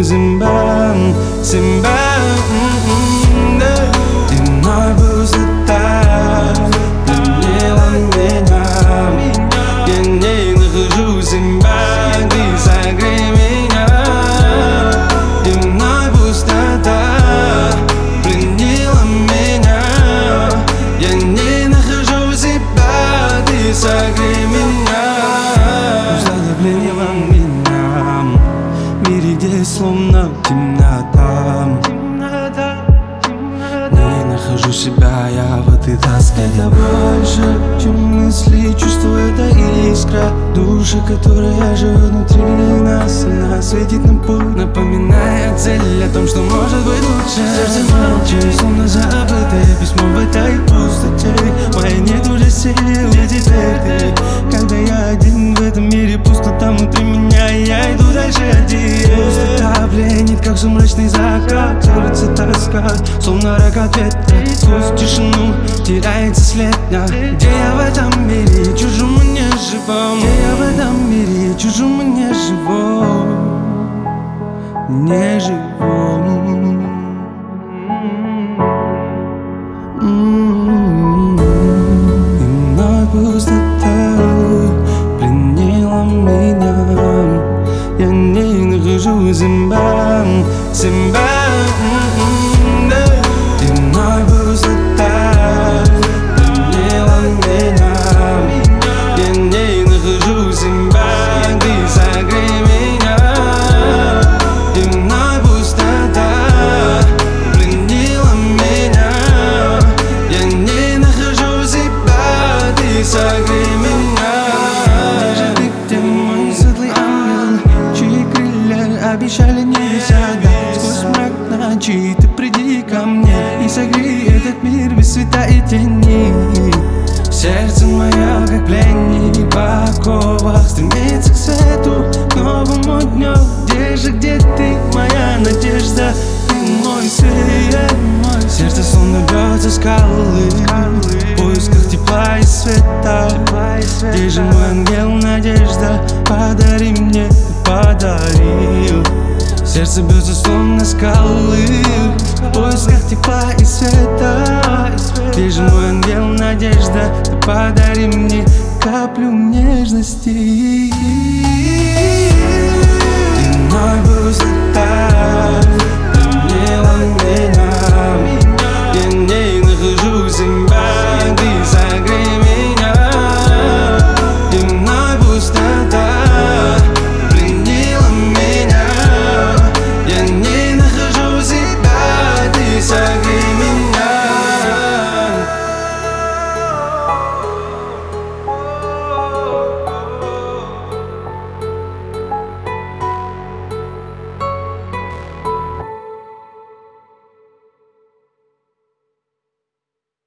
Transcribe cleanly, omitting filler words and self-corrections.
нахожу Зимба, Зимба. Ты мной пустота пленила меня. Я не нахожу Зимба, ты согрей меня. Ты мной пустота пленила меня. Я не нахожу Зимба, ты согрей меня. Пустота пленила меня в мире, где словно темнота. Не нахожу себя я в этой тоске. Это больше, чем мысли, чувства, это искра души, которая живет внутри нас. Она светит нам путь, напоминая цель о том, что может быть лучше. Сердце молчит, словно забытое письмо в этой пустоте. Моя нет уже сил, где теперь ты? Когда я один в этом мире, пустота внутри меня, и я иду дальше один. Пустота пленит, как сумрачный закат. Сердце тоска, словно рокот ветра. Сквозь тишину теряется след дня. Где я в этом мире, чужом и неживом? Где я в этом мире, чужом и неживом? Неживом. И мной пустота пленила меня. Я не нахожу Зимба, Зимба. Ты мной пустота пленила меня. Я не нахожу Зимба, ты согрей меня. Ты мной пустота пленила меня. Я не нахожу Зимба, ты согрей меня. Где же ты, где мой светлый ангел, чьи крылья обещали небеса? Сквозь мрак ночи ты приди ко мне и согрей этот мир без света и тени. Сердце мое, как пленник в оковах, стремится к свету, к новому дню. Где ты, моя надежда? Ты мой свет. Сердце словно бьется скалы в поисках тепла и света. Где же мой ангел, надежда? Подари мне, ты подарил. Сердце бьется словно скалы в поисках тепла и света. Где же мой ангел, надежда? Ты подари мне каплю нежности.